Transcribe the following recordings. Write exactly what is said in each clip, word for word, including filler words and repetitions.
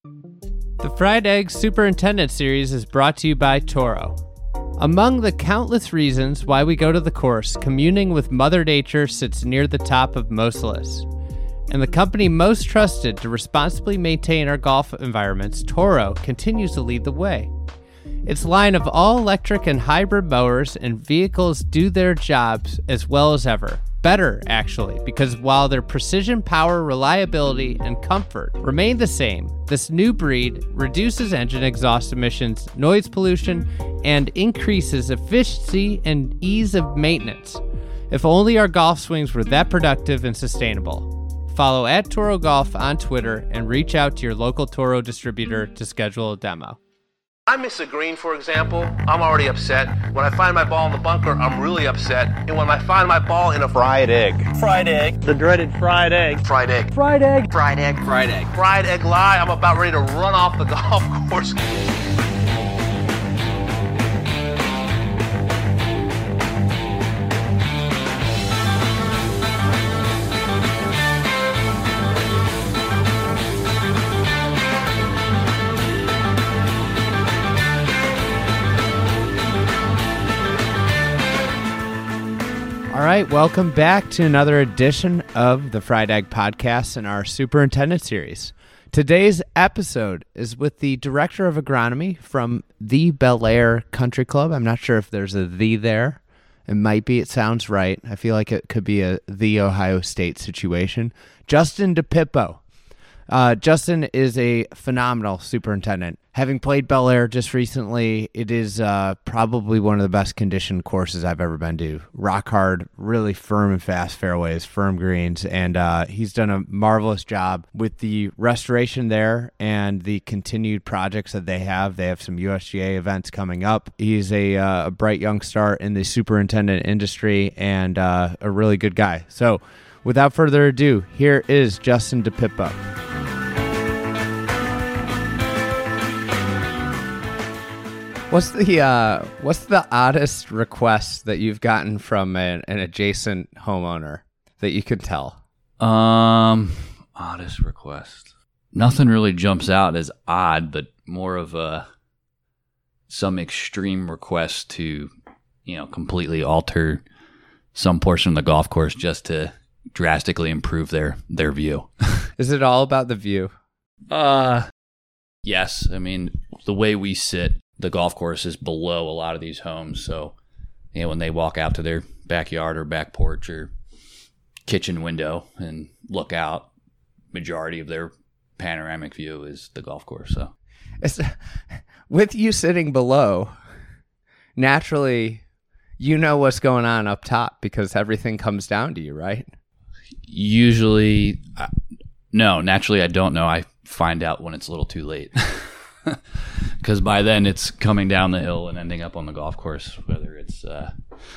The Fried Egg Superintendent Series is brought to you by Toro. Among the countless reasons why we go to the course, communing with Mother Nature sits near the top of most lists. And the company most trusted to responsibly maintain our golf environments, Toro, continues to lead the way. Its line of all-electric and hybrid mowers and vehicles do their jobs as well as ever. Better, actually, because while their precision, power, reliability, and comfort remain the same, this new breed reduces engine exhaust emissions, noise pollution, and increases efficiency and ease of maintenance. If only our golf swings were that productive and sustainable. Follow at Toro Golf on Twitter and reach out to your local Toro distributor to schedule a demo. I miss a green, for example, I'm already upset. When I find my ball in the bunker, I'm really upset. And when I find my ball in a fried egg. Fried egg. The dreaded fried egg. Fried egg. Fried egg. Fried egg. Fried egg. Fried egg lie, I'm about ready to run off the golf course. All right, welcome back to another edition of the Fried Egg Podcast in our Superintendent Series. Today's episode is with the Director of Agronomy from the Bel Air Country Club. I'm not sure if there's a "the" there. It might be. It sounds right. I feel like it could be a "the Ohio State" situation. Justin DePippo. Uh, Justin is a phenomenal superintendent. Having played Bel Air just recently, it is uh, probably one of the best conditioned courses I've ever been to. Rock hard, really firm and fast fairways, firm greens, and uh, he's done a marvelous job with the restoration there and the continued projects that they have. They have some U S G A events coming up. He's a, uh, a bright young star in the superintendent industry and uh, a really good guy. So without further ado, here is Justin DePippo. What's the uh, what's the oddest request that you've gotten from an, an adjacent homeowner that you could tell? Um, oddest request. Nothing really jumps out as odd, but more of a some extreme request to, you know, completely alter some portion of the golf course just to drastically improve their their view. Is it all about the view? Uh, yes. I mean, the way we sit, the golf course is below a lot of these homes. So, you know, when they walk out to their backyard or back porch or kitchen window and look out, majority of their panoramic view is the golf course. So, it's, with you sitting below, naturally, you know what's going on up top because everything comes down to you, right? Usually, uh, no, naturally, I don't know. I find out when it's a little too late. Because by then it's coming down the hill and ending up on the golf course, whether it's uh,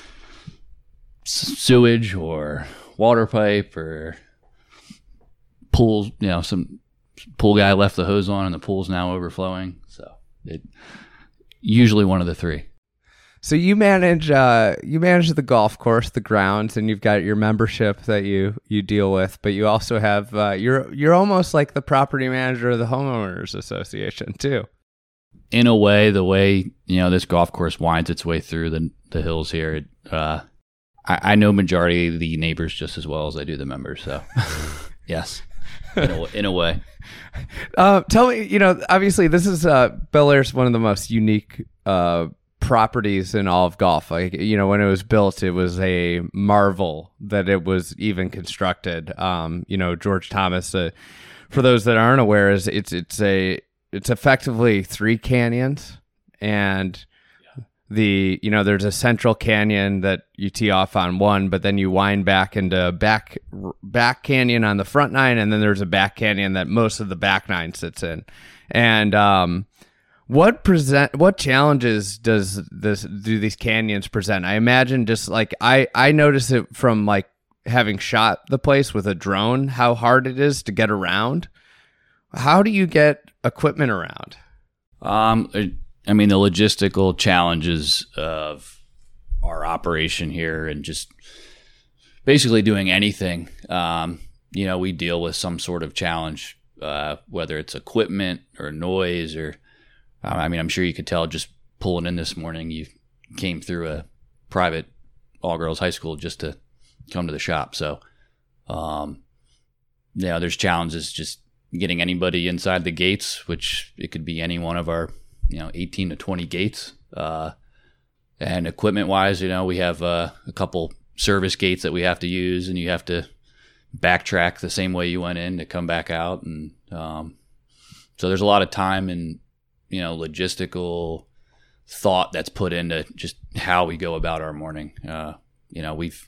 sewage or water pipe or pools. You know, some pool guy left the hose on and the pool's now overflowing. So it usually one of the three. So you manage uh, you manage the golf course, the grounds, and you've got your membership that you, you deal with, but you also have uh, you're you're almost like the property manager of the homeowners association too. In a way, the way you know this golf course winds its way through the the hills here, it, uh, I, I know majority of the neighbors just as well as I do the members. So yes, in a, in a way. Uh, tell me, you know, obviously this is uh, Bel Air's one of the most unique Uh, properties in all of golf. Like, you know, when it was built, it was a marvel that it was even constructed. Um, you know, George Thomas, uh, for those that aren't aware, is it's it's a it's effectively three canyons, and yeah. the you know there's a central canyon that you tee off on one, but then you wind back into back back canyon on the front nine, and then there's a back canyon that most of the back nine sits in, and um. What present? What challenges does this do these canyons present? I imagine just like I, I notice it from like having shot the place with a drone, how hard it is to get around. How do you get equipment around? Um, I mean the logistical challenges of our operation here and just basically doing anything. Um, you know, we deal with some sort of challenge uh, whether it's equipment or noise or, uh, I mean, I'm sure you could tell just pulling in this morning, you came through a private all-girls high school just to come to the shop. So, um, yeah, there's challenges just getting anybody inside the gates, which it could be any one of our, you know, eighteen to twenty gates. Uh, and equipment-wise, you know, we have uh, a couple service gates that we have to use, and you have to backtrack the same way you went in to come back out. And um, so there's a lot of time and, you know, logistical thought that's put into just how we go about our morning. Uh, you know, we've,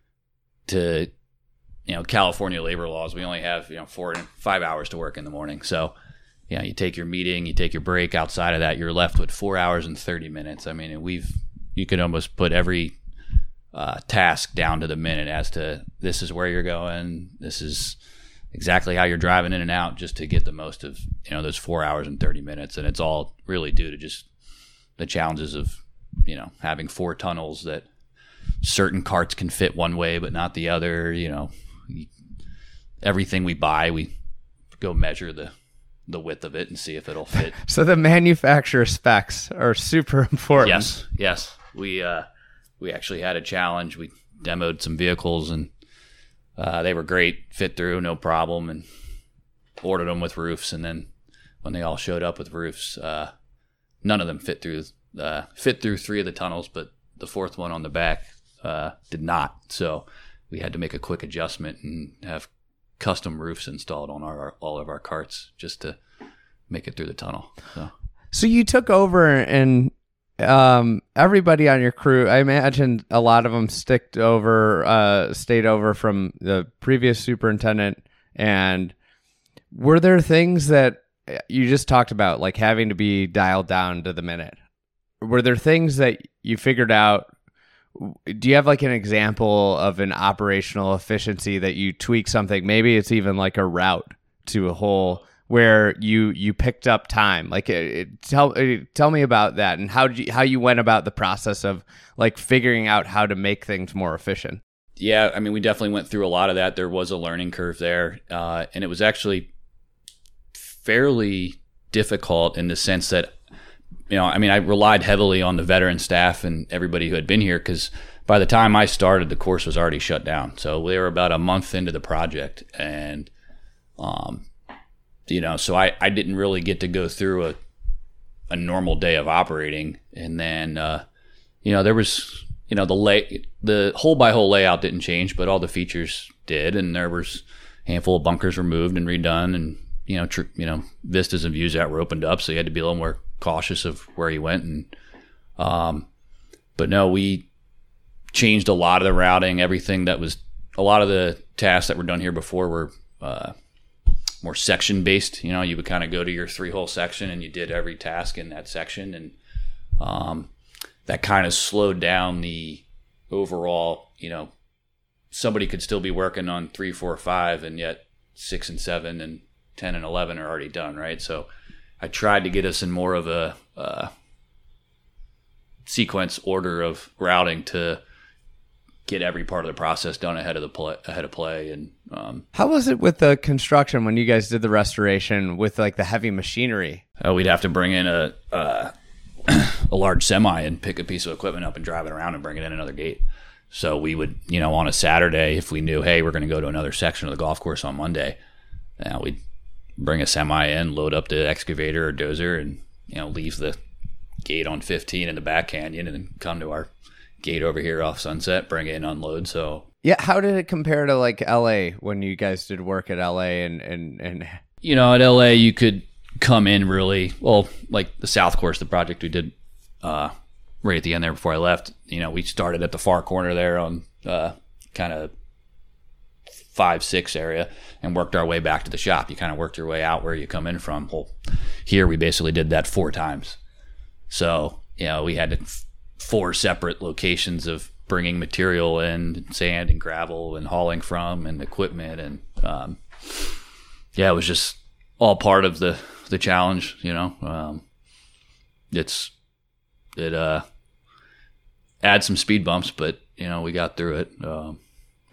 to, you know, California labor laws, we only have, you know, four and five hours to work in the morning. So, you know, you take your meeting, you take your break. Outside of that, you're left with four hours and thirty minutes. I mean, and we've, you could almost put every uh, task down to the minute as to this is where you're going. This is exactly how you're driving in and out just to get the most of, you know, those four hours and thirty minutes. And it's all really due to just the challenges of, you know, having four tunnels that certain carts can fit one way but not the other. You know, everything we buy, we go measure the the width of it and see if it'll fit. So the manufacturer specs are super important. Yes, yes. We uh, we actually had a challenge. We demoed some vehicles and uh, they were great, fit through, no problem, and ordered them with roofs. And then when they all showed up with roofs, uh, none of them fit through uh, fit through three of the tunnels, but the fourth one on the back uh, did not. So we had to make a quick adjustment and have custom roofs installed on our all of our carts just to make it through the tunnel. So, so you took over, and um, everybody on your crew, I imagine a lot of them sticked over, uh, stayed over from the previous superintendent. And were there things that you just talked about, like having to be dialed down to the minute? Were there things that you figured out? Do you have like an example of an operational efficiency that you tweak something? Maybe it's even like a route to a whole where you you picked up time. Like it, it, tell it, tell me about that and how did you, how you went about the process of like figuring out how to make things more efficient. Yeah, I mean, we definitely went through a lot of that. There was a learning curve there, uh, and it was actually fairly difficult in the sense that, you know, I mean, I relied heavily on the veteran staff and everybody who had been here because by the time I started, the course was already shut down. So we were about a month into the project, and, um, you know, so I, I didn't really get to go through a a normal day of operating. And then, uh, you know, there was, you know, the lay the hole by hole layout didn't change, but all the features did, and there was a handful of bunkers removed and redone, and you know, tr- you know, vistas and views that were opened up, so you had to be a little more cautious of where you went. And um but no, we changed a lot of the routing. Everything that was, a lot of the tasks that were done here before were uh more section based. You know, you would kind of go to your three hole section and you did every task in that section, and um that kind of slowed down the overall, you know, somebody could still be working on three, four, five, and yet six and seven and ten and eleven are already done, right? So I tried to get us in more of a uh, sequence order of routing to get every part of the process done ahead of the play, ahead of play. And um, how was it with the construction when you guys did the restoration with like the heavy machinery? Uh, we'd have to bring in a uh, a large semi and pick a piece of equipment up and drive it around and bring it in another gate. So we would, you know, on a Saturday, if we knew, hey, we're going to go to another section of the golf course on Monday, you know, we'd bring a semi in, load up the excavator or dozer, and, you know, leave the gate on fifteen in the back canyon, and then come to our gate over here off Sunset, bring it in, unload. So yeah, how did it compare to like L A when you guys did work at L A and and and you know, at L A you could come in really well, like the South Course, the project we did uh, right at the end there before I left. You know, we started at the far corner there on uh, kind of five six area and worked our way back to the shop. You kind of worked your way out where you come in from. Well, here we basically did that four times. So you know, we had four separate locations of bringing material in, sand and gravel, and hauling from, and equipment, and um, yeah, it was just all part of the the challenge. You know, um, it's it uh adds some speed bumps, but you know, we got through it. Um,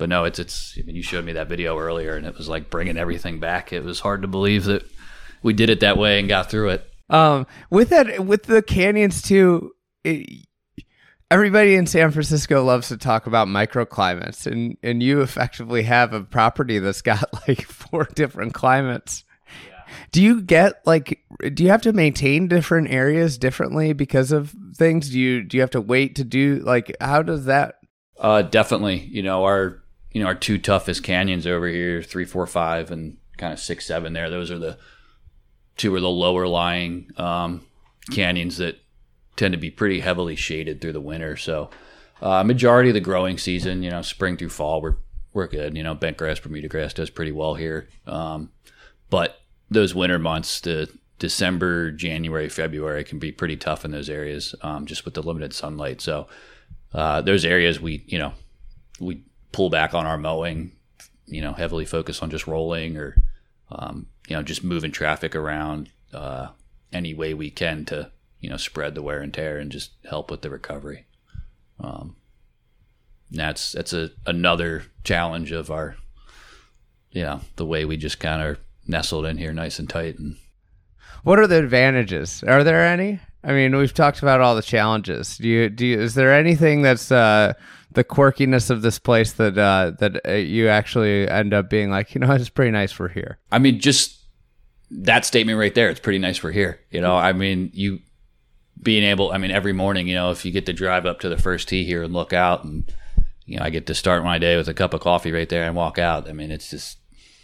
but no, it's it's. I mean, you showed me that video earlier, and it was like bringing everything back. It was hard to believe that we did it that way and got through it. Um, with that, with the canyons too, it, everybody in San Francisco loves to talk about microclimates, and and you effectively have a property that's got like four different climates. Yeah. Do you get like? Do you have to maintain different areas differently because of things? Do you do you have to wait to do like? How does that? Uh, definitely. You know our you know our two toughest canyons over here, three, four, five, and kind of six, seven. There, those are the two are the lower lying um, canyons that tend to be pretty heavily shaded through the winter. So uh, majority of the growing season, you know, spring through fall, we're we're good. You know, bent grass, Bermuda grass does pretty well here. Um, but those winter months, the December, January, February can be pretty tough in those areas, um, just with the limited sunlight. So uh, those areas we, you know, we pull back on our mowing, you know, heavily focus on just rolling or um, you know, just moving traffic around uh, any way we can to, you know, spread the wear and tear and just help with the recovery. Um, that's that's a another challenge of our, you know, the way we just kind of nestled in here nice and tight. And what are the advantages? Are there any? I mean, we've talked about all the challenges. Do you do? You, is there anything that's uh, the quirkiness of this place that uh, that uh, you actually end up being like, you know, it's pretty nice we're here? I mean, just that statement right there. It's pretty nice we're here. You know, I mean, you being able. I mean, every morning, you know, if you get to drive up to the first tee here and look out, and you know, I get to start my day with a cup of coffee right there and walk out. I mean, it's just.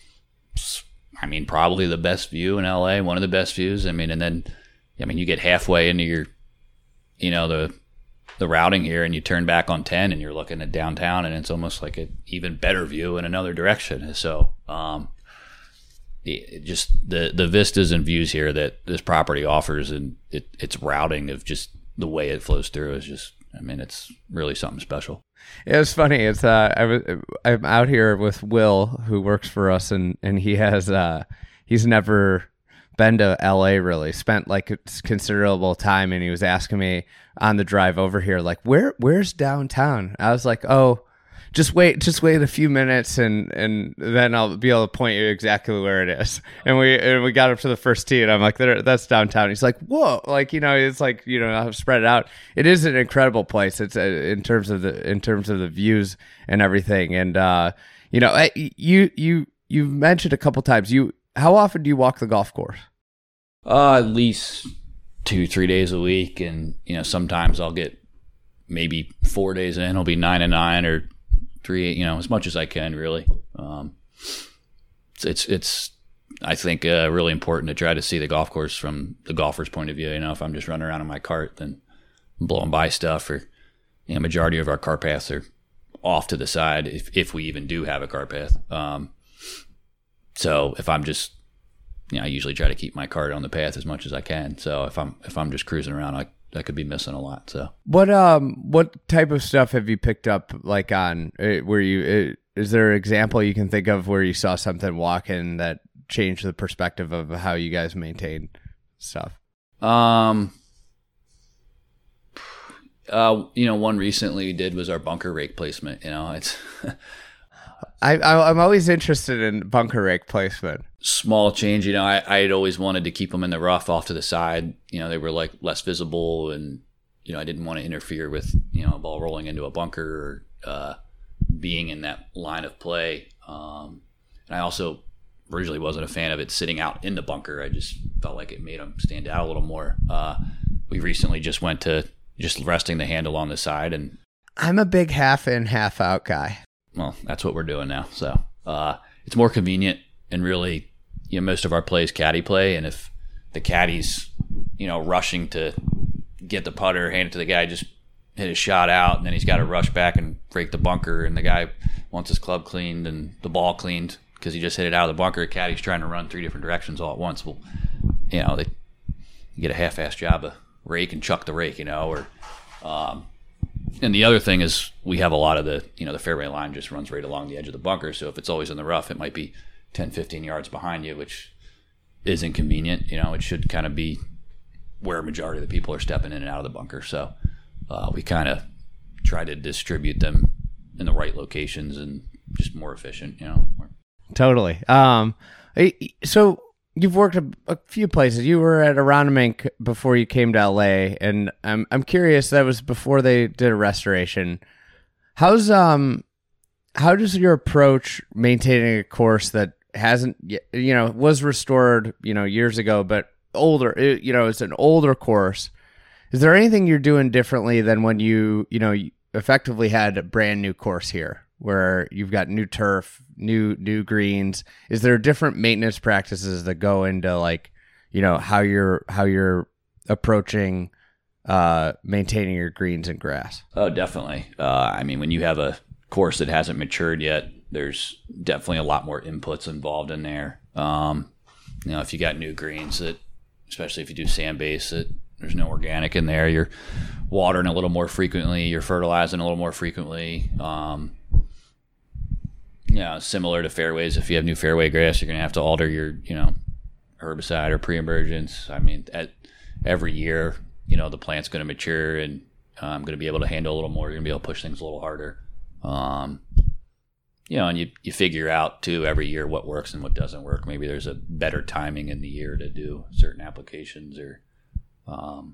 I mean, probably the best view in L A, one of the best views. I mean, and then, I mean, you get halfway into your, you know, the the routing here, and you turn back on ten, and you're looking at downtown, and it's almost like an even better view in another direction. So, um, it, just the the vistas and views here that this property offers, and it, its routing of just the way it flows through is just, I mean, it's really something special. It was funny. It's uh, I was I'm out here with Will, who works for us, and and he has uh, he's never been to L A really. Spent like a considerable time, and he was asking me on the drive over here, like, where where's downtown? I was like, oh, just wait, just wait a few minutes, and and then I'll be able to point you exactly where it is. And we and we got up to the first tee, and I'm like, there, that's downtown. He's like, whoa, like, you know, it's like, you know, I've spread it out. It is an incredible place. It's uh, in terms of the in terms of the views and everything. And uh, you know, you you you mentioned a couple times. You how often do you walk the golf course? Uh, at least two, three days a week, and you know, sometimes I'll get maybe four days in. It'll be nine and nine or three, you know, as much as I can, really. Um, it's, it's, it's, I think, uh, really important to try to see the golf course from the golfer's point of view. You know, if I'm just running around in my cart, then I'm blowing by stuff, or, you know, majority of our cart paths are off to the side, if, if we even do have a cart path. Um, so if I'm just, you know, I usually try to keep my cart on the path as much as I can. So if I'm, if I'm just cruising around, I, I could be missing a lot. So what um what type of stuff have you picked up, like on uh, where you uh, is there an example you can think of where you saw something walking that changed the perspective of how you guys maintain stuff? Um uh you know, one recently we did was our bunker rake placement. You know, it's I, I I'm always interested in bunker rake placement. Small change, you know. I I had always wanted to keep them in the rough off to the side. You know, they were like less visible, and you know, I didn't want to interfere with, you know, a ball rolling into a bunker or uh, being in that line of play. Um, and I also originally wasn't a fan of it sitting out in the bunker. I just felt like it made them stand out a little more. Uh, we recently just went to just resting the handle on the side, and I'm a big half in, half out guy. Well, that's what we're doing now. So uh, it's more convenient, and really, you know, most of our play is caddy play. And if the caddy's, you know, rushing to get the putter, hand it to the guy, just hit his shot out, and then he's got to rush back and break the bunker, and the guy wants his club cleaned and the ball cleaned because he just hit it out of the bunker. The caddy's trying to run three different directions all at once. Well, you know, they you get a half-assed job of rake and chuck the rake, you know, or um, and the other thing is we have a lot of the, you know, the fairway line just runs right along the edge of the bunker. So if it's always in the rough, it might be ten, fifteen yards behind you, which is inconvenient. You know, it should kind of be where a majority of the people are stepping in and out of the bunker. So uh, we kind of try to distribute them in the right locations and just more efficient, you know. Totally. Um, so you've worked a, a few places. You were at Aronimink before you came to L A, and I'm I'm curious. That was before they did a restoration. How's um, how does your approach maintaining a course that hasn't, you know, was restored, you know, years ago, but older, it, you know, it's an older course. Is there anything you're doing differently than when you, you know, effectively had a brand new course here where you've got new turf, new, new greens? Is there different maintenance practices that go into like, you know, how you're, how you're approaching, uh, maintaining your greens and grass? Oh, definitely. Uh, I mean, when you have a course that hasn't matured yet, there's definitely a lot more inputs involved in there. Um, you know, if you got new greens that, especially if you do sand base, that there's no organic in there, you're watering a little more frequently, you're fertilizing a little more frequently. Um, you know, similar to fairways, if you have new fairway grass, you're going to have to alter your, you know, herbicide or pre-emergence. I mean, at every year, you know, the plant's going to mature and I'm um, going to be able to handle a little more. You're going to be able to push things a little harder. Um, you know, and you, you figure out too every year what works and what doesn't work. Maybe there's a better timing in the year to do certain applications, or, um,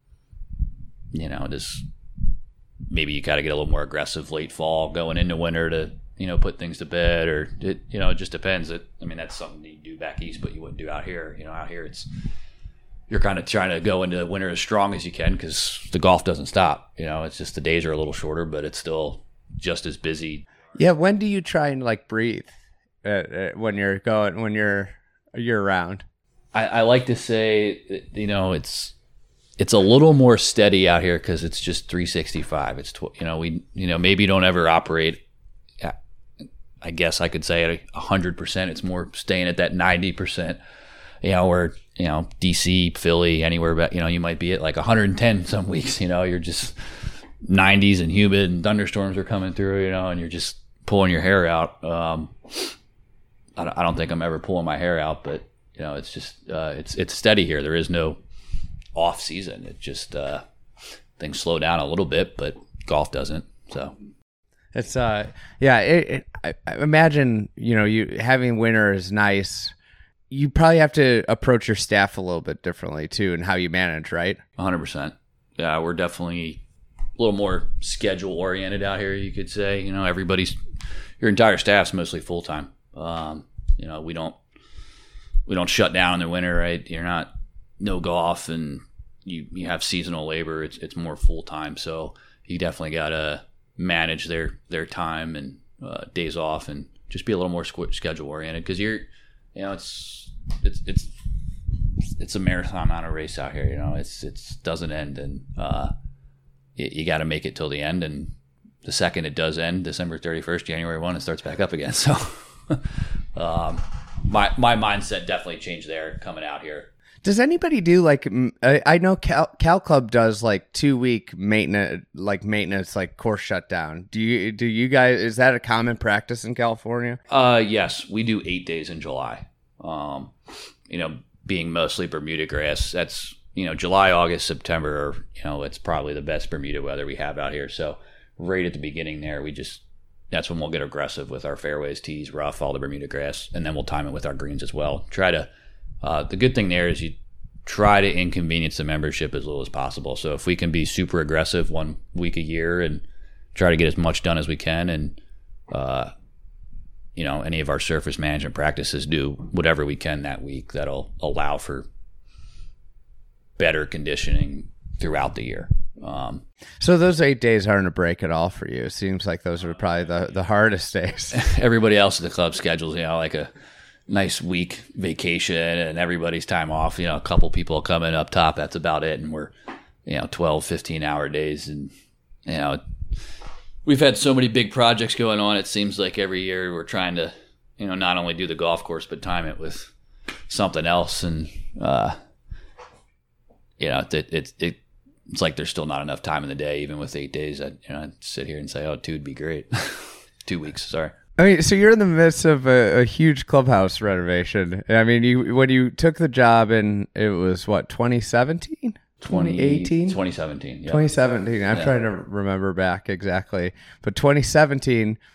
you know, just maybe you got to get a little more aggressive late fall going into winter to, you know, put things to bed, or it, you know, it just depends. It, I mean, that's something you do back east, but you wouldn't do out here. You know, out here it's, you're kind of trying to go into winter as strong as you can because the golf doesn't stop. You know, it's just the days are a little shorter, but it's still just as busy. Yeah. When do you try and like breathe uh, uh, when you're going, when you're year round? I, I like to say, you know, it's, it's a little more steady out here because it's just three sixty-five. It's, tw- you know, we, you know, maybe you don't ever operate, I guess I could say at a hundred percent. It's more staying at that ninety percent, you know, where, you know, D C, Philly, anywhere, but, you know, you might be at like one hundred ten some weeks, you know, you're just nineties and humid and thunderstorms are coming through, you know, and you're just pulling your hair out. Um, I don't think I'm ever pulling my hair out, but, you know, it's just, uh, it's, it's steady here. There is no off season. It just, uh, things slow down a little bit, but golf doesn't. So it's, uh, yeah, it, it, I, I imagine, you know, you having winter is nice. You probably have to approach your staff a little bit differently too, and how you manage, right? one hundred percent. Yeah, we're definitely a little more schedule oriented out here, you could say. You know, everybody's, your entire staff's mostly full time. Um, you know, we don't we don't shut down in the winter, right? You're not no golf, and you you have seasonal labor. It's it's more full time, so you definitely gotta manage their their time and uh, days off, and just be a little more squ- schedule oriented because you're, you know, it's it's it's it's a marathon, not a race out here. You know, it's it's doesn't end, and uh, you, you got to make it till the end. And the second it does end, December thirty-first, January first, it starts back up again. So, um, my my mindset definitely changed there coming out here. Does anybody do like, I, I know Cal, Cal Club does like two week maintenance, like maintenance, like course shutdown. Do you, do you guys, is that a common practice in California? Uh, yes, we do eight days in July. Um, you know, being mostly Bermuda grass, that's, you know, July, August, September, are, you know, it's probably the best Bermuda weather we have out here. So right at the beginning there, we just, that's when we'll get aggressive with our fairways, tees, rough, all the Bermuda grass, and then we'll time it with our greens as well. Try to, Uh, the good thing there is you try to inconvenience the membership as little as possible. So if we can be super aggressive one week a year and try to get as much done as we can, and uh, you know, any of our surface management practices do whatever we can that week, that'll allow for better conditioning throughout the year. Um, so those eight days aren't a break at all for you. It seems like those are probably the, the hardest days. Everybody else at the club schedules, you know, like a nice week vacation and everybody's time off, you know, a couple people coming up top, that's about it. And we're, you know, twelve, fifteen hour days. And, you know, we've had so many big projects going on. It seems like every year we're trying to, you know, not only do the golf course, but time it with something else. And, uh, you know, it, it, it, it's like there's still not enough time in the day, even with eight days. I, you know, I'd sit here and say, oh, two would be great. Two weeks. Sorry. I mean, so you're in the midst of a, a huge clubhouse renovation. I mean, you when you took the job in, it was what, twenty seventeen? twenty eighteen? twenty seventeen, yeah. twenty seventeen. I'm yeah. trying to remember back exactly. But twenty seventeen,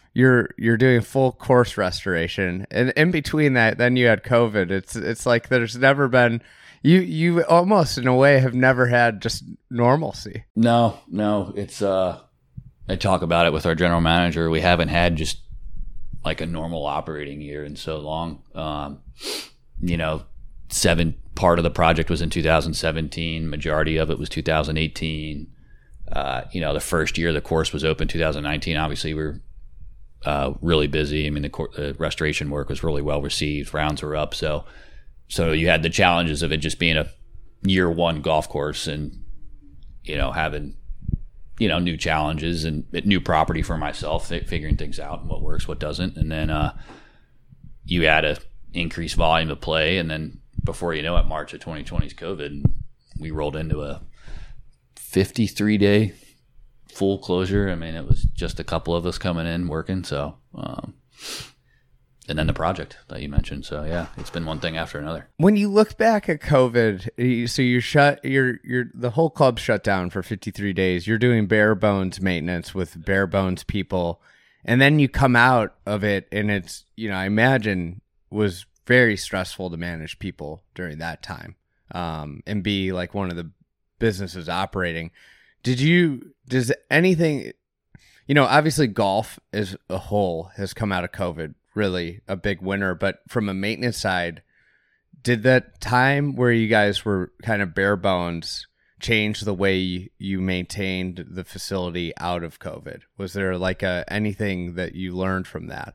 you're you're doing full course restoration, and in between that, then you had COVID. It's it's like there's never been you you almost in a way have never had just normalcy. No, no, it's uh, I talk about it with our general manager. We haven't had just like a normal operating year in so long. Um, you know, seven part of the project was in two thousand seventeen. Majority of it was two thousand eighteen. Uh, you know, the first year the course was open, two thousand nineteen. Obviously, we were uh, really busy. I mean, the, cor- the restoration work was really well received. Rounds were up, so so you had the challenges of it just being a year one golf course, and you know having you know new challenges and new property for myself, figuring things out and what works, what doesn't, and then uh, you add a increased volume of play, and then before you know it, March of twenty twenty is COVID, and we rolled into a fifty-three day full closure. I mean, it was just a couple of us coming in working. So, um, and then the project that you mentioned. So yeah, it's been one thing after another. When you look back at COVID, you- so you shut, you're, you're, the whole club shut down for fifty-three days. You're doing bare bones maintenance with bare bones people. And then you come out of it and it's, you know, I imagine was very stressful to manage people during that time. Um, and be like one of the businesses operating. Did you, does anything, you know, obviously golf as a whole has come out of COVID really a big winner, but from a maintenance side, did that time where you guys were kind of bare bones change the way you maintained the facility out of COVID? Was there like a, anything that you learned from that?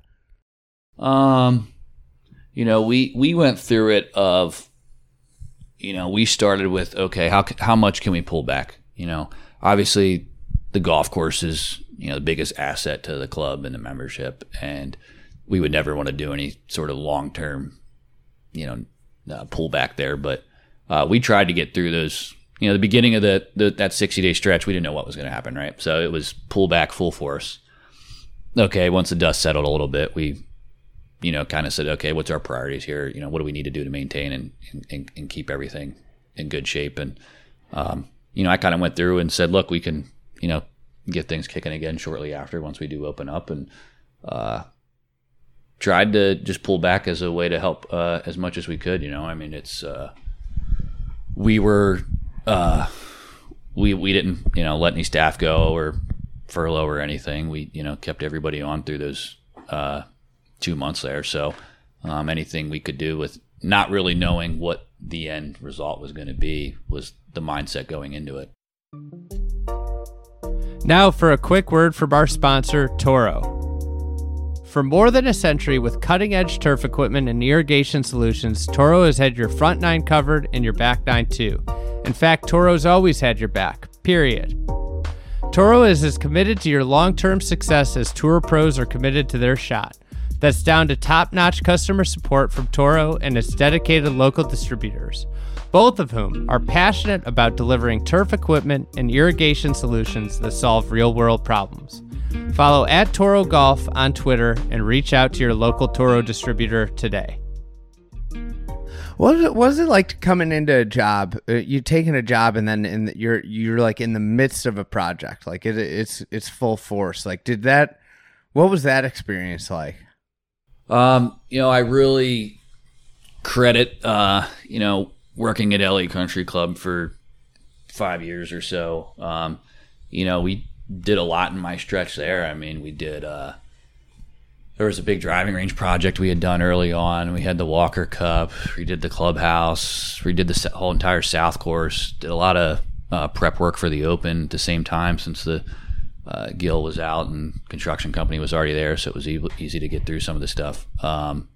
Um, you know, we, we went through it of, you know, we started with, okay, how how much can we pull back? You know, obviously the golf course is, you know, the biggest asset to the club and the membership, and we would never want to do any sort of long-term, you know, uh, pullback there. But uh, we tried to get through those, you know, the beginning of the, the that sixty-day stretch, we didn't know what was going to happen, right? So it was pull back full force. Okay, once the dust settled a little bit, we you know, kind of said, okay, what's our priorities here? You know, what do we need to do to maintain and, and, and keep everything in good shape? And, um, you know, I kind of went through and said, look, we can, you know, get things kicking again shortly after once we do open up, and uh, tried to just pull back as a way to help uh, as much as we could. You know, I mean, it's, uh, we were, uh, we, we didn't, you know, let any staff go or furlough or anything. We, you know, kept everybody on through those, uh, two months there. So um, anything we could do with not really knowing what the end result was going to be was the mindset going into it. Now for a quick word from our sponsor, Toro. For more than a century with cutting-edge turf equipment and irrigation solutions, Toro has had your front nine covered and your back nine too. In fact, Toro's always had your back, period. Toro is as committed to your long-term success as tour pros are committed to their shot. That's down to top-notch customer support from Toro and its dedicated local distributors, both of whom are passionate about delivering turf equipment and irrigation solutions that solve real-world problems. Follow at Toro Golf on Twitter and reach out to your local Toro distributor today. What was it, what was it like coming into a job? Uh, you taking a job and then in the, you're you're like in the midst of a project, like it, it's it's full force. Like, did that? What was that experience like? Um, you know, I really credit, uh, you know, working at L A Country Club for five years or so. Um, you know, we did a lot in my stretch there. I mean, we did, uh, there was a big driving range project we had done early on. We had the Walker Cup, we did the clubhouse, we did the whole entire South course, did a lot of uh, prep work for the Open at the same time since the Uh, Gil was out and construction company was already there, so it was e- easy to get through some of the stuff. Um,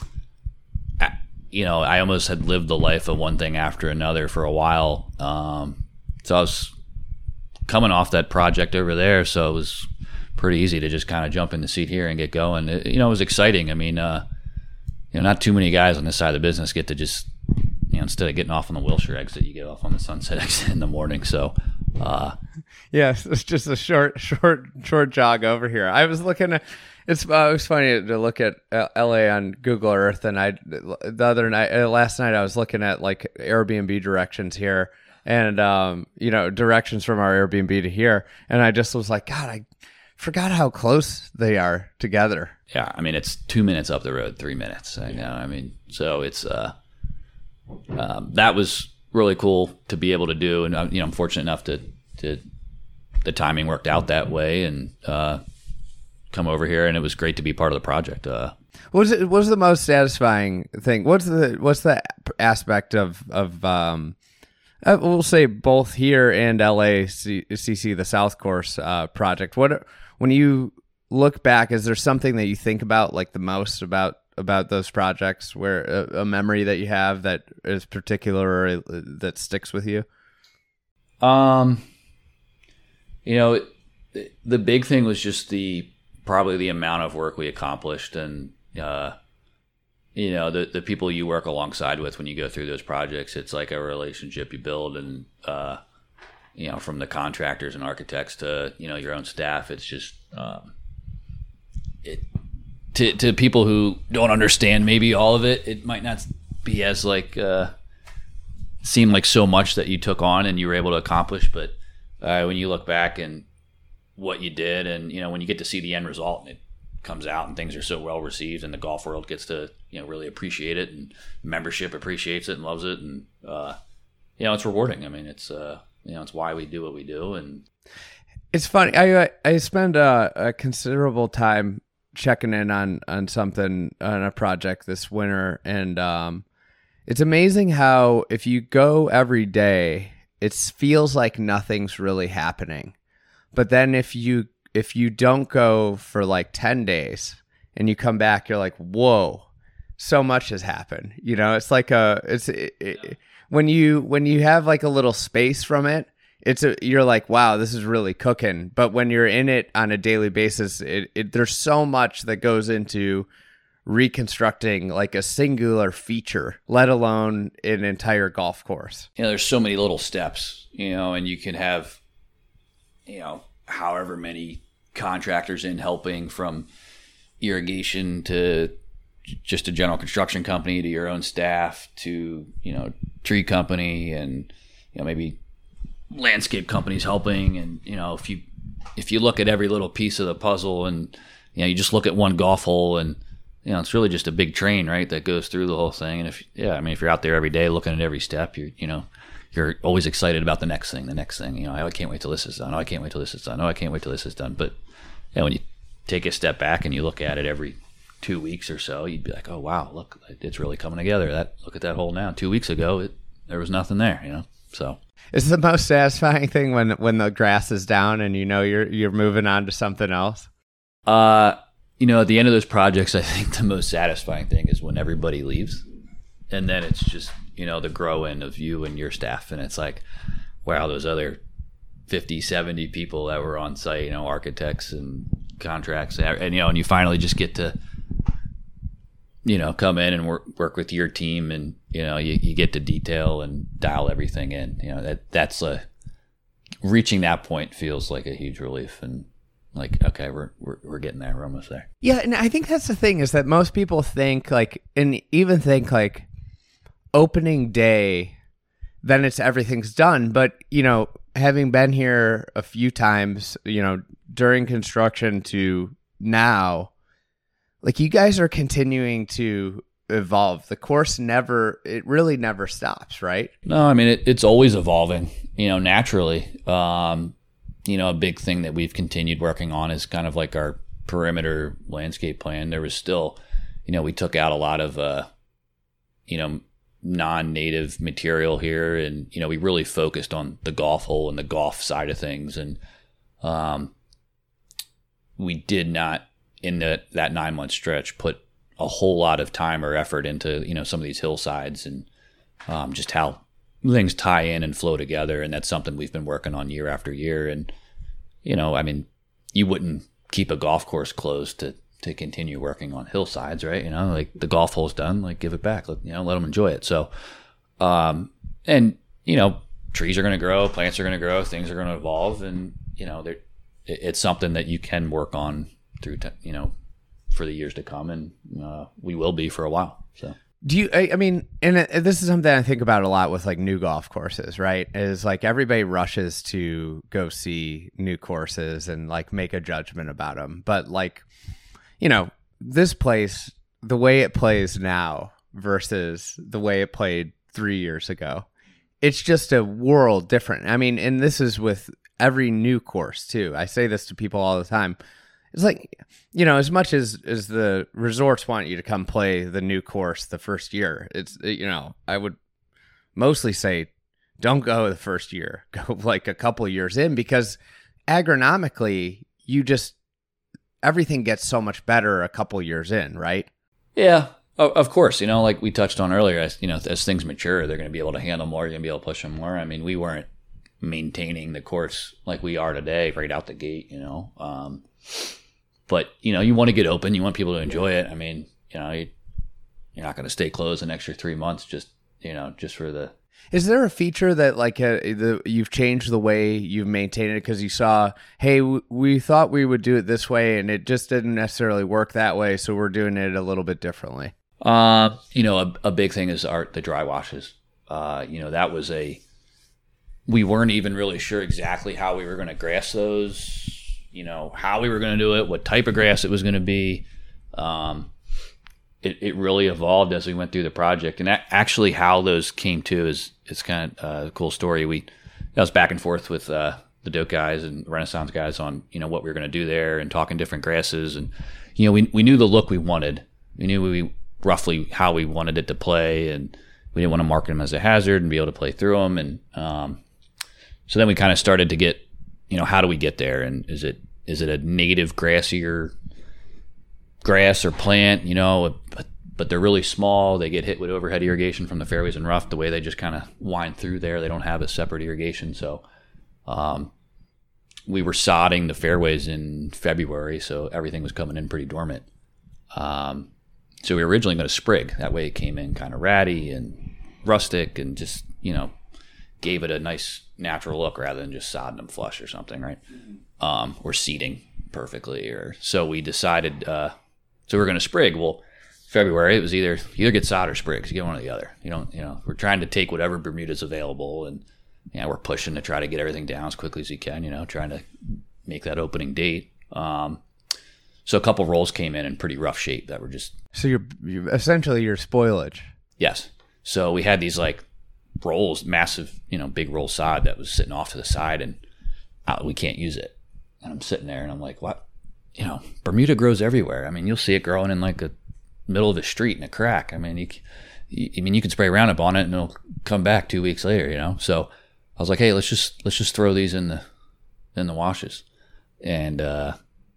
I, you know, I almost had lived the life of one thing after another for a while. Um, so I was coming off that project over there, so it was pretty easy to just kind of jump in the seat here and get going. It, you know, it was exciting. I mean, uh, you know, not too many guys on this side of the business get to just, you know, instead of getting off on the Wilshire exit, you get off on the Sunset exit in the morning. So, uh, yes, it's just a short, short, short jog over here. I was looking at, it's, uh, it was funny to look at L A on Google Earth, and I, the other night, uh, last night, I was looking at like Airbnb directions here, and um, you know, directions from our Airbnb to here, and I just was like, God, I forgot how close they are together. Yeah, I mean, it's two minutes up the road, three minutes. I know. I mean, so it's uh, um, that was really cool to be able to do, and you know, I'm fortunate enough to to the timing worked out that way, and uh, come over here, and it was great to be part of the project. Uh, what was it? What was the most satisfying thing? What's the what's the aspect of of um, uh, we'll say both here and L A C C, the South Course uh, project? What when you look back, is there something that you think about like the most about about those projects, where a, a memory that you have that is particular or that sticks with you? Um, you know, the big thing was just the probably the amount of work we accomplished, and uh, you know, the the people you work alongside with when you go through those projects. It's like a relationship you build, and uh, you know, from the contractors and architects to you know your own staff. It's just um, it to to people who don't understand maybe all of it. It might not be as like uh, seem like so much that you took on and you were able to accomplish, but uh, when you look back and what you did, and you know when you get to see the end result and it comes out and things are so well received, and the golf world gets to you know really appreciate it, and membership appreciates it and loves it, and uh, you know it's rewarding. I mean, it's uh, you know it's why we do what we do, and it's funny. I I spend a, a considerable time checking in on on something on a project this winter, and um, it's amazing how if you go every day, it feels like nothing's really happening. But then if you if you don't go for like ten days and you come back, you're like, whoa, so much has happened. You know, it's like a it's it, it, when you when you have like a little space from it, it's a, you're like, wow, this is really cooking. But when you're in it on a daily basis, it, it there's so much that goes into reconstructing like a singular feature, let alone an entire golf course. You know, there's so many little steps, you know, and you can have you know, however many contractors in helping, from irrigation to just a general construction company to your own staff to, you know, tree company, and, you know, maybe landscape companies helping. And, you know, if you, if you look at every little piece of the puzzle and, you know, you just look at one golf hole, and, you know, it's really just a big train, right, that goes through the whole thing. And if, yeah, I mean, if you're out there every day looking at every step, you're, you know, you're always excited about the next thing, the next thing. You know, oh, I can't wait till this is done. Oh, I can't wait till this is done. Oh, I can't wait till this is done. But you know, when you take a step back and you look at it every two weeks or so, you'd be like, oh, wow, look, it's really coming together. That look at that hole now. Two weeks ago, it, there was nothing there, you know. So it's the most satisfying thing when when the grass is down and you know you're you're moving on to something else. Uh, you know, at the end of those projects, I think the most satisfying thing is when everybody leaves, and then it's just, you know, the grow in of you and your staff. And it's like, wow, those other fifty, seventy people that were on site, you know, architects and contracts, and, you know, and you finally just get to, you know, come in and work, work with your team, and, you know, you, you get to detail and dial everything in. You know, that that's a, reaching that point feels like a huge relief, and like, okay, we're, we're, we're getting there. We're almost there. Yeah. And I think that's the thing, is that most people think like, and even think like, opening day, then it's everything's done. But, you know, having been here a few times, you know, during construction to now, like you guys are continuing to evolve. The course never, it really never stops, right? No, I mean, it, it's always evolving, you know, naturally. Um, you know, a big thing that we've continued working on is kind of like our perimeter landscape plan. There was still, you know, we took out a lot of, uh, you know, non-native material here, and you know we really focused on the golf hole and the golf side of things, and um we did not in the that nine month stretch put a whole lot of time or effort into you know some of these hillsides, and um just how things tie in and flow together. And that's something we've been working on year after year. And you know I mean you wouldn't keep a golf course closed to to continue working on hillsides, right? You know, like the golf hole's done, like give it back, let, you know, let them enjoy it. So, um, and you know, trees are going to grow, plants are going to grow, things are going to evolve, and you know, it, it's something that you can work on through, t- you know, for the years to come, and uh, we will be for a while. So Do you, I, I mean, and it, this is something I think about a lot with like new golf courses, right? Is like everybody rushes to go see new courses and like make a judgment about them. But like, you know, this place, the way it plays now versus the way it played three years ago, it's just a world different. I mean, and this is with every new course too. I say this to people all the time. It's like, you know, as much as, as the resorts want you to come play the new course the first year, it's, you know, I would mostly say don't go the first year. Go like a couple of years in, because agronomically, you just, everything gets so much better a couple years in, right? Yeah, of course. You know, like we touched on earlier, as, you know, as things mature, they're going to be able to handle more. You're going to be able to push them more. I mean, we weren't maintaining the course like we are today right out the gate, you know. Um, but, you know, you want to get open. You want people to enjoy it. I mean, you know, you, you're not going to stay closed an extra three months just, you know, just for the... Is there a feature that like uh, the, you've changed the way you've maintained it because you saw, hey, w- we thought we would do it this way and it just didn't necessarily work that way, so we're doing it a little bit differently? Uh, you know, a, a big thing is our, the dry washes. Uh, you know, that was a... We weren't even really sure exactly how we were going to grass those, you know, how we were going to do it, what type of grass it was going to be. Um, it, it really evolved as we went through the project. And actually how those came to is, is kind of a cool story. We, I was back and forth with uh, the Doak guys and Renaissance guys on, you know, what we were going to do there and talking different grasses. And, you know, we we knew the look we wanted. We knew we roughly how we wanted it to play. And we didn't want to market them as a hazard and be able to play through them. And, um, so then we kind of started to get, you know, how do we get there? And is it is it a native grassier grass or plant, you know, but, but they're really small. They get hit with overhead irrigation from the fairways and rough, the way they just kind of wind through there. They don't have a separate irrigation. So um, we were sodding the fairways in February, so everything was coming in pretty dormant. Um, so we were originally going to sprig. That way it came in kind of ratty and rustic and just, you know, gave it a nice natural look rather than just sodding them flush or something, right? Um, or seeding perfectly. Or so we decided, uh, so we we're going to sprig. Well, February, it was either either get sod or sprig. You get one or the other. You don't, you know, we're trying to take whatever Bermuda's available, and you know, we're pushing to try to get everything down as quickly as we can, you know, trying to make that opening date. Um, so a couple rolls came in in pretty rough shape that were just... So you're, you're essentially your spoilage. Yes. So we had these like rolls, massive, you know, big roll sod that was sitting off to the side, and uh, we can't use it. And I'm sitting there and I'm like, what? You know, Bermuda grows everywhere. I mean, you'll see it growing in like the middle of the street in a crack. I mean, you, you, I mean, you can spray Roundup on it and it'll come back two weeks later, you know? So I was like, hey, let's just, let's just throw these in the, in the washes. And, uh,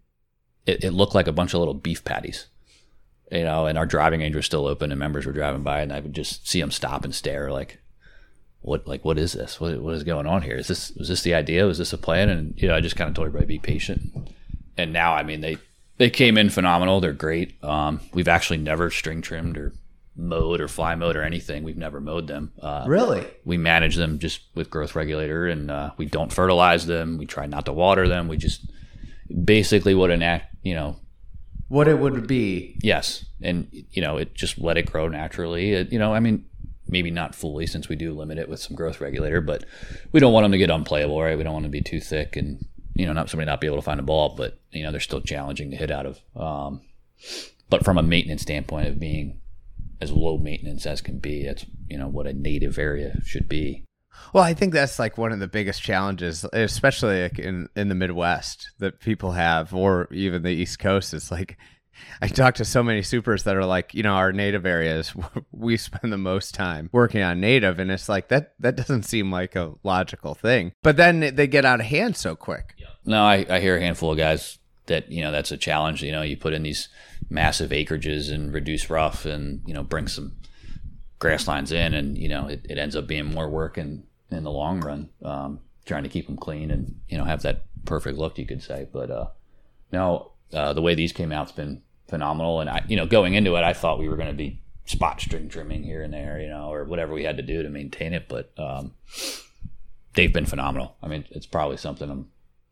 it, it looked like a bunch of little beef patties, you know, and our driving range was still open and members were driving by, and I would just see them stop and stare like, what, like, what is this? What, what is going on here? Is this, was this the idea? Was this a plan? And, you know, I just kind of told everybody, be patient. And now, I mean, they, they came in phenomenal. They're great. Um, we've actually never string trimmed or mowed or fly mowed or anything. We've never mowed them. Uh, really? We manage them just with growth regulator, and uh, we don't fertilize them. We try not to water them. We just basically what an act, you know, what it would be. Yes. And, you know, it just let it grow naturally. It, you know, I mean, maybe not fully, since we do limit it with some growth regulator, but we don't want them to get unplayable, right? We don't want to be too thick and, you know, not somebody not be able to find a ball, but, you know, they're still challenging to hit out of. Um, but from a maintenance standpoint of being as low maintenance as can be, that's, you know, what a native area should be. Well, I think that's like one of the biggest challenges, especially like in, in the Midwest, that people have, or even the East Coast. It's like, I talk to so many supers that are like, you know, our native areas, we spend the most time working on native, and it's like, that that doesn't seem like a logical thing. But then they get out of hand so quick. No, I, I hear a handful of guys that, you know, that's a challenge. You know, you put in these massive acreages and reduce rough and, you know, bring some grass lines in, and, you know, it, it ends up being more work in, in the long run, um, trying to keep them clean and, you know, have that perfect look, you could say. But uh, no, uh, the way these came out has been phenomenal. And I, you know, going into it, I thought we were going to be spot string trimming here and there, you know, or whatever we had to do to maintain it. But um, they've been phenomenal. I mean, it's probably something I'm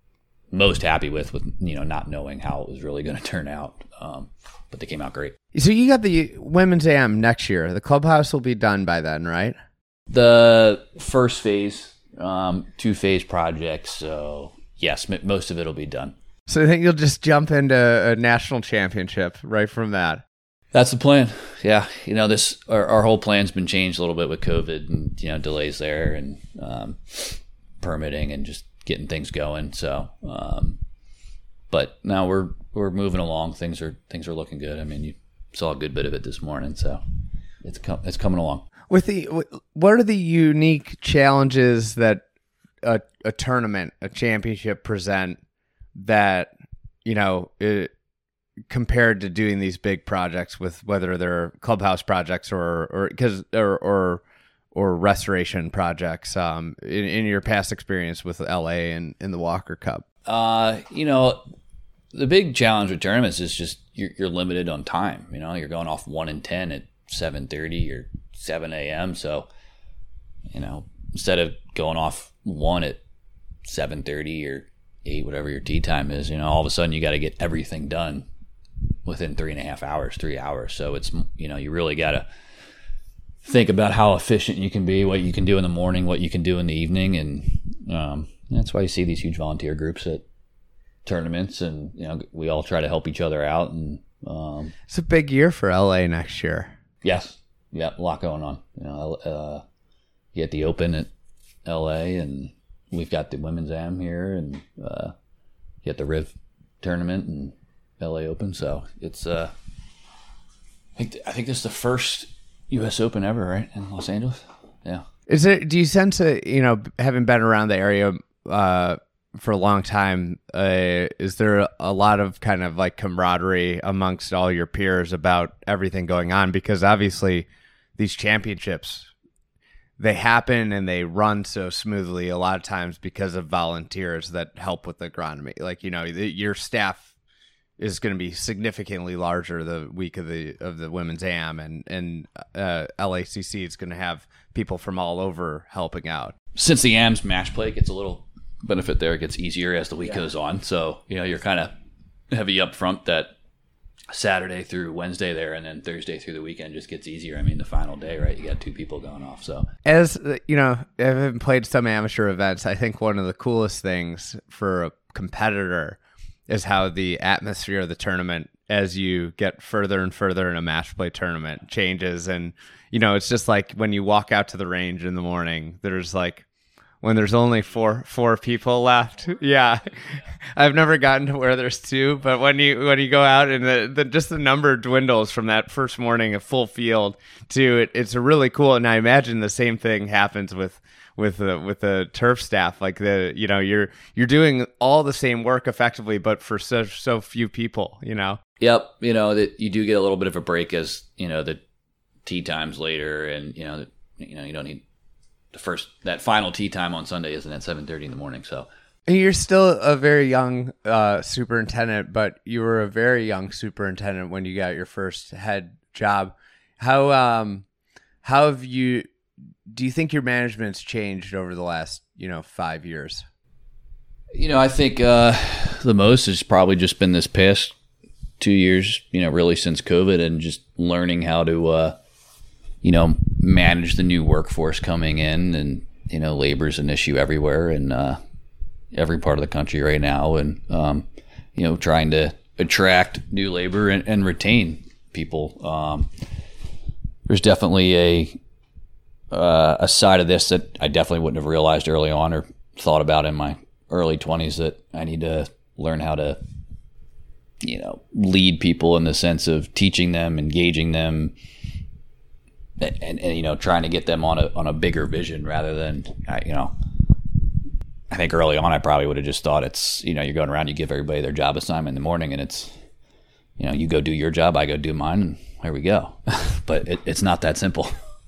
most happy with, with, you know, not knowing how it was really going to turn out. Um, but they came out great. So you got the Women's A M next year. The clubhouse will be done by then, right? The first phase, um, two phase project. So yes, m- most of it will be done. So I think you'll just jump into a national championship right from that. That's the plan. Yeah. You know, this, our, our whole plan's been changed a little bit with COVID and, you know, delays there and, um, permitting and just getting things going. So, um, but now we're, we're moving along. Things are, things are looking good. I mean, you saw a good bit of it this morning, so it's com- it's coming along. With the, what are the unique challenges that a, a tournament, a championship present that, you know, it, compared to doing these big projects with whether they're clubhouse projects or, or, cause, or, or, or restoration projects, um, in, in your past experience with L A and in the Walker Cup? Uh, you know, the big challenge with tournaments is just you're, you're limited on time. You know, you're going off one and ten at seven thirty or seven a.m. So, you know, instead of going off one at seven thirty or eight, whatever your tee time is, you know, all of a sudden you got to get everything done within three and a half hours, three hours. So it's, you know, you really got to think about how efficient you can be, what you can do in the morning, what you can do in the evening. And um, that's why you see these huge volunteer groups at tournaments, and, you know, we all try to help each other out. And um, it's a big year for L A next year. Yes. Yeah. A lot going on. You know, uh, you get the Open at L A, and we've got the Women's A M here, and uh, you get the Riv tournament and L A Open. So it's, uh, I think, I think this is the first U S Open ever, right, in Los Angeles? Yeah. Is it? Do you sense that, you know, having been around the area uh, for a long time, uh, is there a lot of kind of like camaraderie amongst all your peers about everything going on? Because obviously these championships, they happen and they run so smoothly a lot of times because of volunteers that help with the agronomy. Like, you know, the, your staff is going to be significantly larger the week of the of the Women's A M, and and uh, L A C C is going to have people from all over helping out. Since the A M's match play gets a little benefit there, it gets easier as the week yeah. goes on. So, you know, you're kind of heavy up front that Saturday through Wednesday there, and then Thursday through the weekend just gets easier. I mean, the final day, right? You got two people going off. So, as you know, I've played some amateur events. I think one of the coolest things for a competitor is how the atmosphere of the tournament, as you get further and further in a match play tournament, changes. And, you know, it's just like when you walk out to the range in the morning, there's like, when there's only four four people left. Yeah. I've never gotten to where there's two, but when you when you go out and the, the just the number dwindles from that first morning of full field to it, it's really cool. And I imagine the same thing happens with with the with the turf staff. Like, the, you know, you're you're doing all the same work effectively, but for so so few people, you know. Yep. You know, that you do get a little bit of a break as, you know, the tee times later, and, you know, the, you know, you don't need the first, that final tee time on Sunday isn't at seven thirty in the morning. So you're still a very young uh, superintendent, but you were a very young superintendent when you got your first head job. How um how have you? Do you think your management's changed over the last, you know, five years? You know, I think uh, the most has probably just been this past two years. You know, really since COVID, and just learning how to, uh, you know, manage the new workforce coming in. And, you know, labor's an issue everywhere in uh, every part of the country right now. And, um, you know, trying to attract new labor and, and retain people. Um, there's definitely a uh, a side of this that I definitely wouldn't have realized early on or thought about in my early twenties, that I need to learn how to, you know, lead people in the sense of teaching them, engaging them, and, and, and you know, trying to get them on a on a bigger vision rather than, you know, I think early on I probably would have just thought it's, you know, you're going around, you give everybody their job assignment in the morning, and it's, you know, you go do your job, I go do mine, and there we go. But it, it's not that simple.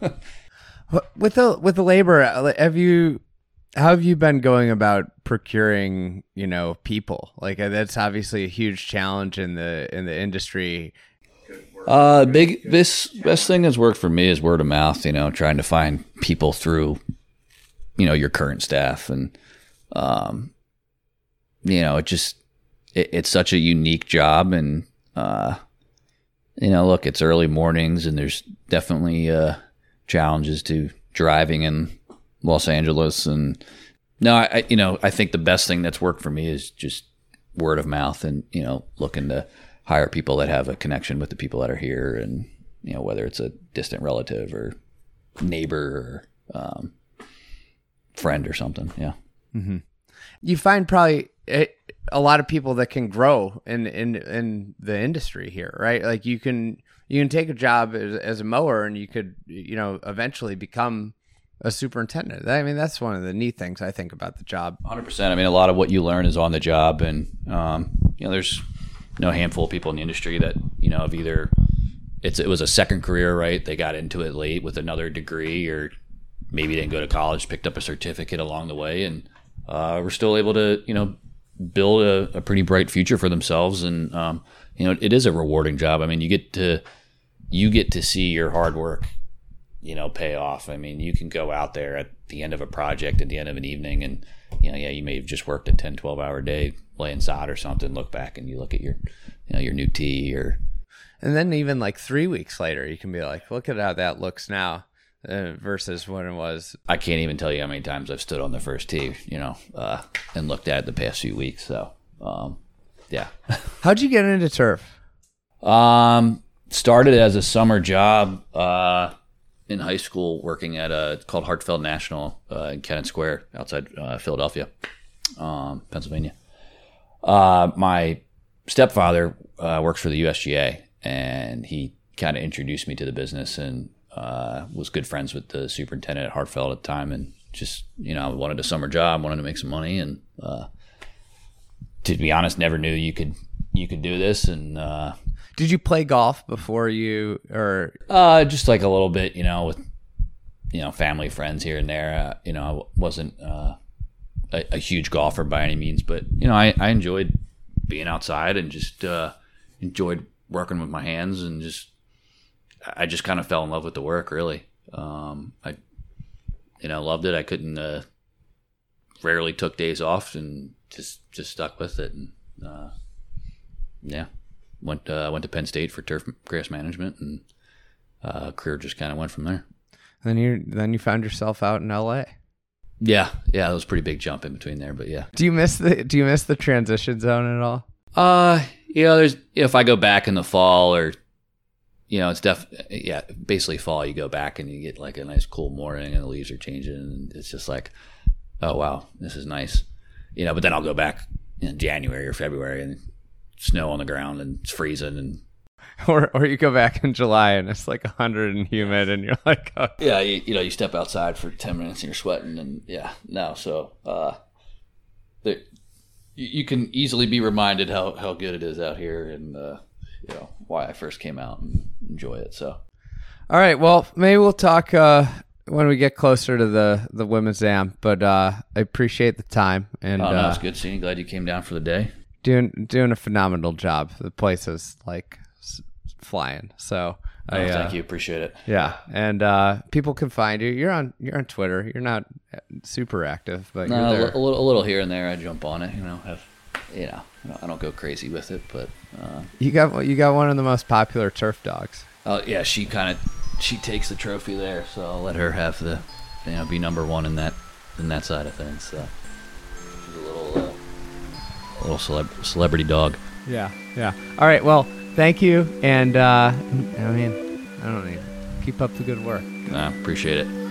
With the with the labor, have you how have you been going about procuring, you know, people? Like, that's obviously a huge challenge in the in the industry. Uh, big this best thing that's worked for me is word of mouth. You know, trying to find people through, you know, your current staff, and um, you know, it just it, it's such a unique job, and uh, you know, look, it's early mornings, and there's definitely uh, challenges to driving in Los Angeles, and no, I you know, I think the best thing that's worked for me is just word of mouth, and you know, looking to hire people that have a connection with the people that are here, and you know, whether it's a distant relative or neighbor or um, friend or something. Yeah. Mm-hmm. You find probably it, a lot of people that can grow in, in in the industry here, right? Like you can you can take a job as, as a mower, and you could you know eventually become a superintendent. I mean, that's one of the neat things I think about the job. one hundred percent. I mean, a lot of what you learn is on the job, and um, you know, there's no handful of people in the industry that you know have either it's it was a second career, right? They got into it late with another degree, or maybe didn't go to college, picked up a certificate along the way, and uh, were still able to you know build a, a pretty bright future for themselves. And um, you know, it is a rewarding job. I mean, you get to you get to see your hard work, you know, pay off. I mean, you can go out there at the end of a project, at the end of an evening, and, you know, yeah, you may have just worked a ten, twelve hour day laying sod or something, look back and you look at your, you know, your new tee or. And then even like three weeks later, you can be like, look at how that looks now uh, versus when it was. I can't even tell you how many times I've stood on the first tee, you know, uh, and looked at it the past few weeks. So, um, yeah. How'd you get into turf? Um, started as a summer job, uh, in high school, working at a it's called Hartfeld National uh, in Kennett Square outside uh, Philadelphia, um, Pennsylvania. Uh, my stepfather uh, works for the U S G A, and he kind of introduced me to the business, and uh, was good friends with the superintendent at Hartfeld at the time, and just you know wanted a summer job, wanted to make some money, and uh, to be honest, never knew you could you could do this, and. Uh, Did you play golf before you, or? Uh, just like a little bit, you know, with, you know, family, friends here and there. Uh, you know, I wasn't uh, a, a huge golfer by any means, but, you know, I, I enjoyed being outside and just uh, enjoyed working with my hands, and just, I just kind of fell in love with the work, really. Um, I, you know, loved it. I couldn't, uh, rarely took days off, and just, just stuck with it. And, uh, yeah. Went uh, went to Penn State for turf grass management, and uh, career just kind of went from there. Then you then you found yourself out in L A. Yeah, yeah, that was a pretty big jump in between there, but yeah. Do you miss the Do you miss the transition zone at all? Uh, you know, there's if I go back in the fall, or you know, it's def yeah, basically fall. You go back and you get like a nice cool morning, and the leaves are changing, and it's just like, oh wow, this is nice, you know. But then I'll go back in January or February, and snow on the ground, and it's freezing, and or or you go back in July and it's like a hundred and humid, and you're like, oh. yeah, you, you know, you step outside for ten minutes and you're sweating, and yeah, no, so uh, there, you, you can easily be reminded how, how good it is out here, and uh, you know why I first came out and enjoy it. So, all right, well, maybe we'll talk uh, when we get closer to the the women's am, but uh, I appreciate the time, and oh, no, uh, it's good seeing you. Glad you came down for the day. Doing doing a phenomenal job. The place is like s- flying. So oh, I, uh, thank you, appreciate it. Yeah, and uh, people can find you. You're on you're on Twitter. You're not super active, but no, you're there. a little a little here and there. I jump on it. You know, have you know, I don't go crazy with it, but uh, you got you got one of the most popular turf dogs. Oh yeah, she kind of she takes the trophy there, so I'll let her have the you know be number one in that in that side of things. So she's a little. Uh, A little celeb- celebrity dog. Yeah, yeah. All right, well, thank you, and uh, I mean, I don't need keep up the good work. I appreciate it.